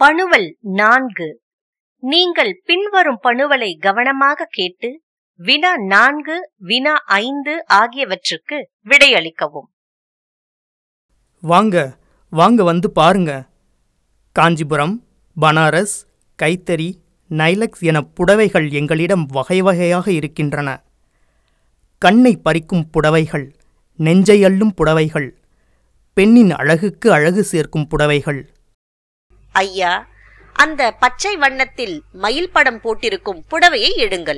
பணுவல் 4. நீங்கள் பின்வரும் பணுவலை கவனமாக கேட்டு வினா 4, வினா 5 ஆகியவற்றுக்கு விடையளிக்கவும். வாங்க வாங்க வந்து பாருங்க. காஞ்சிபுரம், பனாரஸ், கைத்தறி, நைலக்ஸ் என புடவைகள் எங்களிடம் வகை வகையாக இருக்கின்றன. கண்ணை பறிக்கும் புடவைகள், நெஞ்சை அள்ளும் புடவைகள், பெண்ணின் அழகுக்கு அழகு சேர்க்கும் புடவைகள். ஐயா, அந்த பச்சை வண்ணத்தில் மயில் படம் போட்டிருக்கும் புடவையை எடுங்கள்.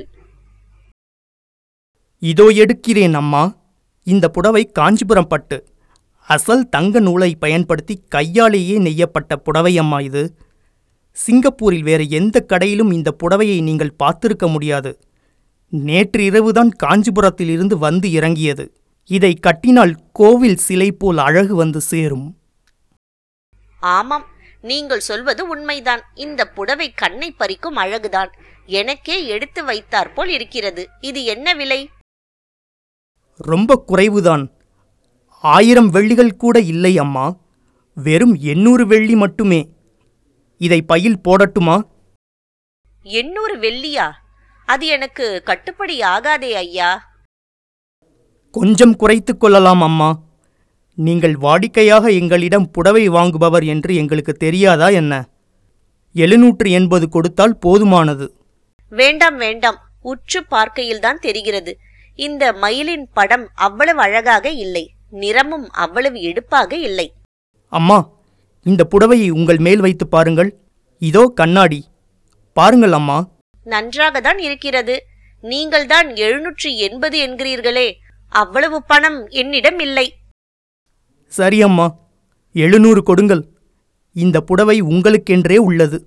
இதோ எடுக்கிறேன் அம்மா. இந்த புடவை காஞ்சிபுரம் பட்டு, அசல் தங்க நூலை பயன்படுத்தி கையாலேயே நெய்யப்பட்ட புடவை அம்மா இது. சிங்கப்பூரில் வேறு எந்த கடையிலும் இந்த புடவையை நீங்கள் பார்த்திருக்க முடியாது. நேற்று இரவுதான் காஞ்சிபுரத்தில் இருந்து வந்து இறங்கியது. இதை கட்டினால் கோவில் சிலை போல் அழகு வந்து சேரும். ஆமாம், நீங்கள் சொல்வது உண்மைதான். இந்த புடவை கண்ணை பறிக்கும் அழகுதான். எனக்கே எடுத்து வைத்தாற்போல் இருக்கிறது. இது என்ன விலை? ரொம்ப குறைவுதான். 1000 வெள்ளிகள் கூட இல்லை அம்மா. வெறும் 800 வெள்ளி மட்டுமே. இதை பையில் போடட்டுமா? 800 வெள்ளியா? அது எனக்கு கட்டுப்படி ஆகாதே ஐயா. கொஞ்சம் குறைத்துக் கொள்ளலாம் அம்மா. நீங்கள் வாடிக்கையாக எங்களிடம் புடவை வாங்குபவர் என்று எங்களுக்கு தெரியாதா என்ன? 780 கொடுத்தால் போதுமானது. வேண்டாம் வேண்டாம், உற்று பார்க்கையில்தான் தெரிகிறது. இந்த மயிலின் படம் அவ்வளவு அழகாக இல்லை. நிறமும் அவ்வளவு எடுப்பாக இல்லை. அம்மா, இந்த புடவையை உங்கள் மேல் வைத்து பாருங்கள். இதோ கண்ணாடி. பாருங்கள் அம்மா. நன்றாகத்தான் இருக்கிறது. நீங்கள்தான் 780 என்கிறீர்களே. அவ்வளவு பணம் என்னிடம் இல்லை. சரி அம்மா, 700 கொடுங்கள். இந்த புடவை உங்களுக்கென்றே உள்ளது.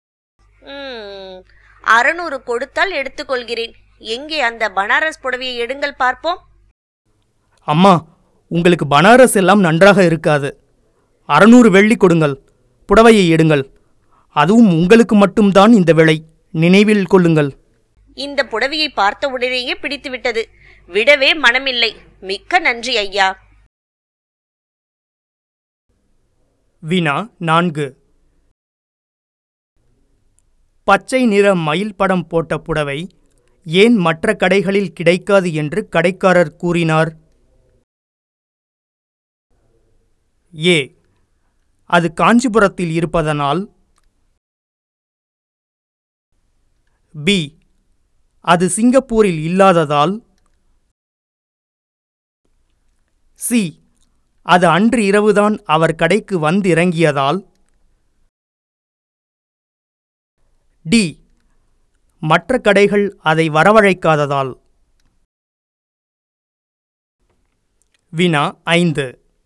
600 கொடுத்தால் எடுத்துக்கொள்கிறேன். எங்கே அந்த பனாரஸ் புடவையை எடுங்கள் பார்ப்போம். அம்மா, உங்களுக்கு பனாரஸ் எல்லாம் நன்றாக இருக்காது. 600 வெள்ளி கொடுங்கள். புடவையை எடுங்கள். அதுவும் உங்களுக்கு மட்டும்தான் இந்த விலை, நினைவில் கொள்ளுங்கள். இந்த புடவையை பார்த்த உடனேயே பிடித்துவிட்டது. விடவே மனமில்லை. மிக்க நன்றி ஐயா. வினா 4. பச்சை நிற மயில் படம் போட்ட புடவை ஏன் மற்ற கடைகளில் கிடைக்காது என்று கடைக்காரர் கூறினார்? ஏ, அது காஞ்சிபுரத்தில் இருப்பதனால். பி, அது சிங்கப்பூரில் இல்லாததால். சி, அது அன்று இரவுதான் அவர் கடைக்கு வந்திறங்கியதால். டி, மற்ற கடைகள் அதை வரவழைக்காததால். வினா 5.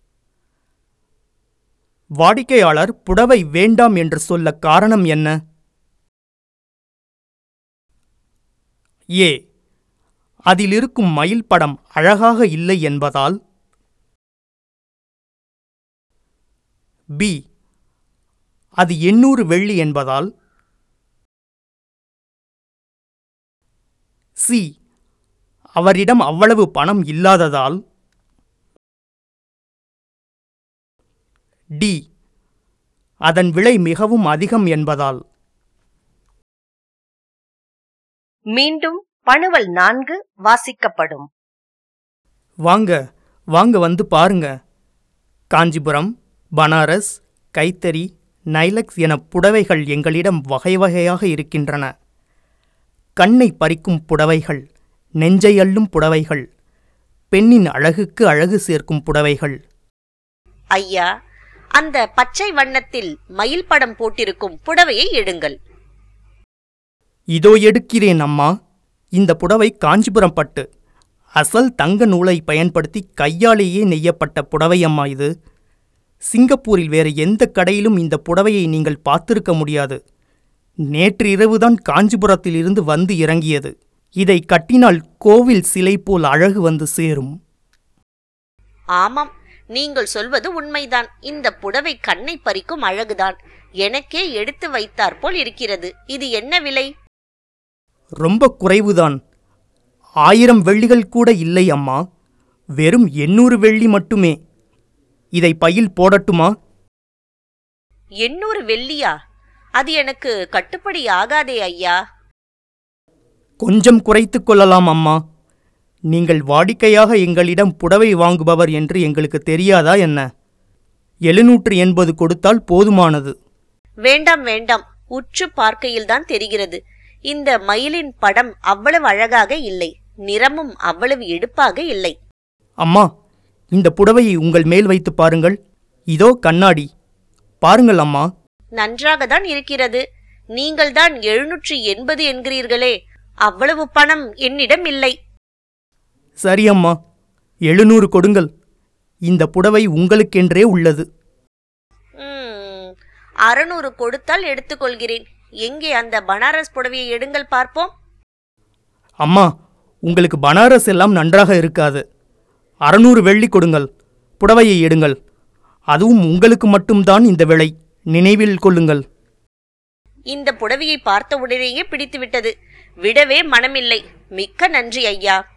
வாடிக்கையாளர் புடவை வேண்டாம் என்று சொல்ல காரணம் என்ன? ஏ, அதில் இருக்கும் மயில் படம் அழகாக இல்லை என்பதால். பி, அது 800 வெள்ளி என்பதால். சி, அவரிடம் அவ்வளவு பணம் இல்லாததால். டி, அதன் விலை மிகவும் அதிகம் என்பதால். மீண்டும் பணுவல் 4 வாசிக்கப்படும். வாங்க வாங்க வந்து பாருங்க. காஞ்சிபுரம், பனாரஸ், கைத்தறி, நைலக்ஸ் என புடவைகள் எங்களிடம் வகை வகையாக இருக்கின்றன. கண்ணை பறிக்கும் புடவைகள், நெஞ்சை அள்ளும் புடவைகள், பெண்ணின் அழகுக்கு அழகு சேர்க்கும் புடவைகள். ஐயா, அந்த பச்சை வண்ணத்தில் மயில் படம் போட்டிருக்கும் புடவையை எடுங்கள். இதோ எடுக்கிறேன் அம்மா. இந்த புடவை காஞ்சிபுரம் பட்டு, அசல் தங்க நூலை பயன்படுத்தி கையாலேயே நெய்யப்பட்ட புடவை அம்மா இது. சிங்கப்பூரில் வேறு எந்த கடையிலும் இந்த புடவையை நீங்கள் பார்த்திருக்க முடியாது. நேற்று இரவுதான் காஞ்சிபுரத்தில் இருந்து வந்து இறங்கியது. இதை கட்டினால் கோவில் சிலை போல் அழகு வந்து சேரும். ஆமாம், நீங்கள் சொல்வது உண்மைதான். இந்த புடவை கண்ணை பறிக்கும் அழகுதான். எனக்கே எடுத்து வைத்தாற்போல் இருக்கிறது. இது என்ன விலை? ரொம்ப குறைவுதான். 1000 வெள்ளிகள் கூட இல்லை அம்மா. வெறும் 800 வெள்ளி மட்டுமே. இதை பையில் போடட்டுமா? 800 வெள்ளியா? அது எனக்கு கட்டுப்படி ஆகாதே ஐயா. கொஞ்சம் குறைத்துக் கொள்ளலாம் அம்மா. நீங்கள் வாடிக்கையாக எங்களிடம் புடவை வாங்குபவர் என்று எங்களுக்கு தெரியாதா என்ன? 780 கொடுத்தால் போதுமானது. வேண்டாம் வேண்டாம், உற்று பார்க்கையில்தான் தெரிகிறது. இந்த மயிலின் படம் அவ்வளவு அழகாக இல்லை, நிறமும் அவ்வளவு எடுப்பாக இல்லை. அம்மா, இந்த புடவையை உங்கள் மேல் வைத்து பாருங்கள். இதோ கண்ணாடி, பாருங்கள் அம்மா. நன்றாகத்தான் இருக்கிறது. நீங்கள்தான் 780 என்கிறீர்களே, அவ்வளவு பணம் என்னிடம் இல்லை. சரி அம்மா, 700 கொடுங்கள். இந்த புடவை உங்களுக்கென்றே உள்ளது. 600 கொடுத்தால் எடுத்துக்கொள்கிறேன். எங்கே அந்த பனாரஸ் புடவையை எடுங்கள் பார்ப்போம். அம்மா, உங்களுக்கு பனாரஸ் எல்லாம் நன்றாக இருக்காது. 600 வெள்ளி கொடுங்கள், புடவையை எடுங்கள். அதுவும் உங்களுக்கு மட்டும்தான் இந்த விலை, நினைவில் கொள்ளுங்கள். இந்த புடவையை பார்த்த உடனேயே பிடித்துவிட்டது. விடவே மனமில்லை. மிக்க நன்றி ஐயா.